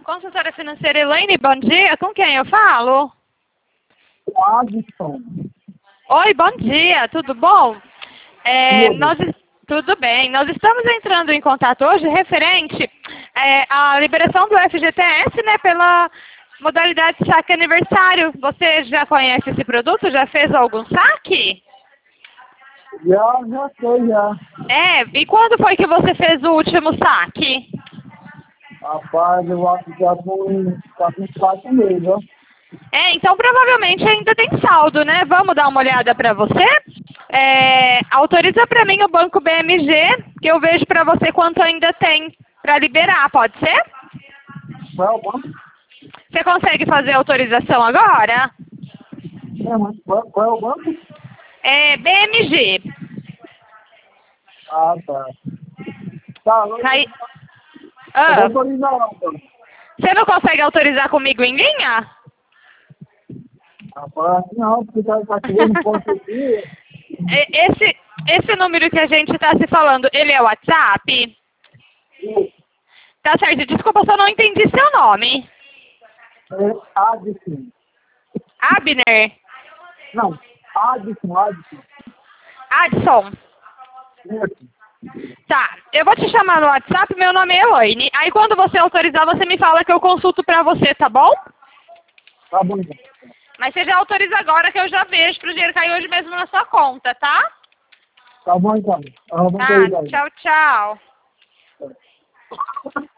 Consultora financeira Elaine, bom dia. Com quem eu falo? Adson. Oi, bom dia. Tudo bom? Tudo. Tudo bem. Nós estamos entrando em contato hoje referente à liberação do FGTS, né, pela modalidade saque aniversário. Você já conhece esse produto? Já fez algum saque? Já sei, já. E quando foi que você fez o último saque? Rapaz, eu acho que já com 4 meses, ó. Então provavelmente ainda tem saldo, né? Vamos dar uma olhada para você? Autoriza para mim o banco BMG, que eu vejo para você quanto ainda tem para liberar, pode ser? Qual é o banco? Você consegue fazer a autorização agora? Mas qual é o banco? BMG. Ah, tá. Tá, Aí, eu vou autorizar lá, então. você não consegue autorizar comigo em linha? Rapaz, não, porque tá tirando ponto aqui. Esse número que a gente está se falando, ele é o WhatsApp? Tá certo, desculpa, só não entendi seu nome. É Adson. Abner? Não, Adson. Adson? Isso. Tá, eu vou te chamar no WhatsApp, meu nome é Elaine. Aí quando você autorizar, você me fala que eu consulto pra você, tá bom? Tá bom, então. Mas você já autoriza agora que eu já vejo pro dinheiro cair hoje mesmo na sua conta, tá? Tá bom, então. Eu vou Tá, autorizar aí. tchau, tchau.